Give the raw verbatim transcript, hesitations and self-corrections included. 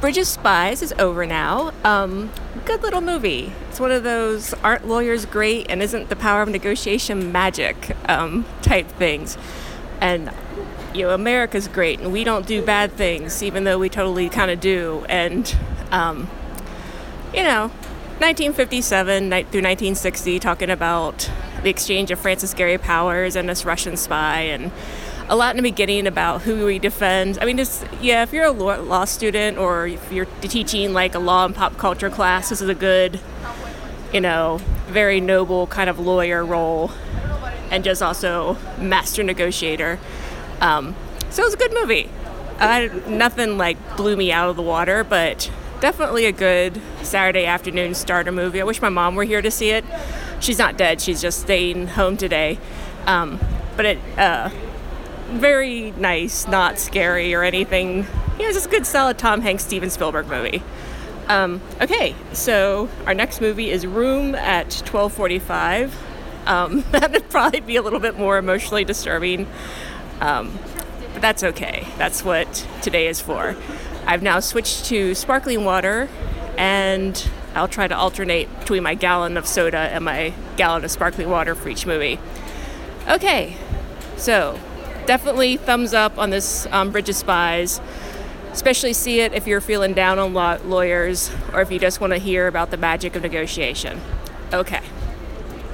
Bridge of Spies is over now. Um, good little movie. It's one of those aren't lawyers great and isn't the power of negotiation magic um, type things. And, you know, America's great and we don't do bad things, even though we totally kind of do. And, um, you know, nineteen fifty-seven ni- through nineteen sixty, talking about the exchange of Francis Gary Powers and this Russian spy, and a lot in the beginning about who we defend. I mean, just, yeah, if you're a law, law student or if you're teaching like a law and pop culture class, this is a good, you know, very noble kind of lawyer role, and just also master negotiator. Um, so it was a good movie. Uh, nothing like blew me out of the water, but definitely a good Saturday afternoon starter movie. I wish my mom were here to see it. She's not dead. She's just staying home today. Um, but it, uh, very nice, not scary or anything. Yeah, it's just a good, solid Tom Hanks, Steven Spielberg movie. Um, okay, so our next movie is Room at twelve forty-five. Um, that would probably be a little bit more emotionally disturbing, um, but that's okay. That's what today is for. I've now switched to sparkling water, and I'll try to alternate between my gallon of soda and my gallon of sparkling water for each movie. Okay, so definitely thumbs up on this um, Bridge of Spies. Especially see it if you're feeling down on law- lawyers or if you just want to hear about the magic of negotiation. Okay.